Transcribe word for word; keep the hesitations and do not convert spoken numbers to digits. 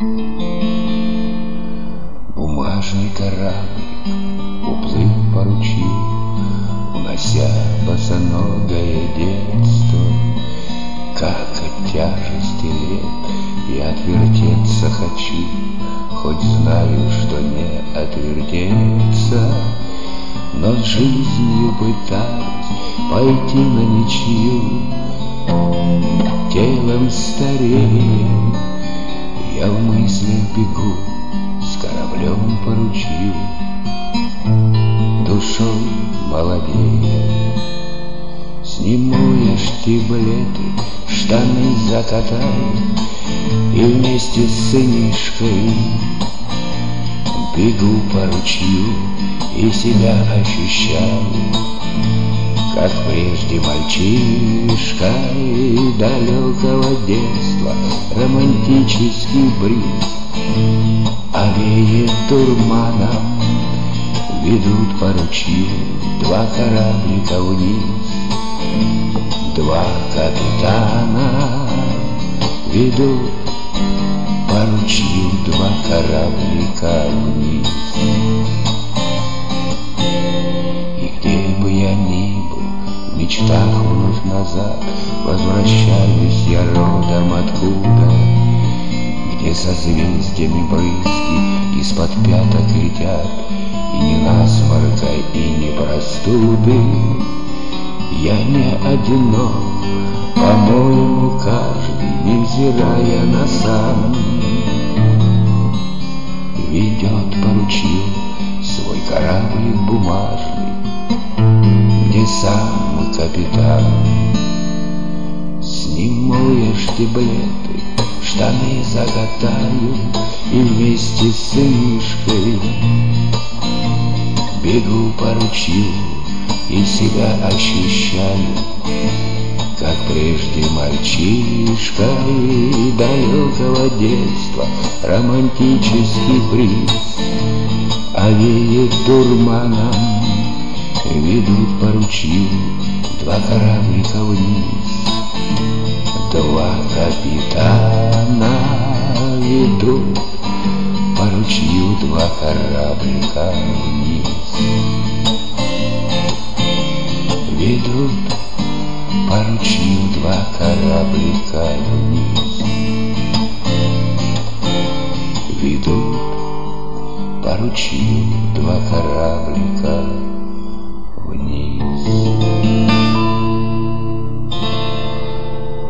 Бумажный кораблик уплыл по ручью, унося босоногое детство. Как от тяжести лет я отвертеться хочу, хоть знаю, что не отвертеться. Но с жизнью пытаюсь пойти на ничью, телом старея я в мыслях бегу с кораблем по ручью, душой молодея. Сниму я штиблеты, штаны закатаю и вместе с сынишкой бегу по ручью и себя ощущаю, как прежде мальчишка и далекого детства. Романтический бриз овеет дурманом, ведут по ручью два кораблика вниз. Два капитана ведут по ручью два кораблика вниз. И где бы я ни был, в мечтах вновь назад возвращаюсь я родом откуда, где созвездиями брызги из-под пяток летят, и ни насморка, и ни простуды. Я не одинок, по-моему, каждый, невзирая на сан, ведет по ручью свой кораблик бумажный, где сам капитан. Сниму я штиблеты, штаны закатаю и вместе с сынишкой бегу по ручью и себя ощущаю, как прежде мальчишка и далекого детства. Романтический бриз овеет дурманом, ведут по ручью два кораблика вниз. Два капитана ведут по ручью два кораблика вниз. Ведут по ручью два кораблика вниз. Ведут по ручью два кораблика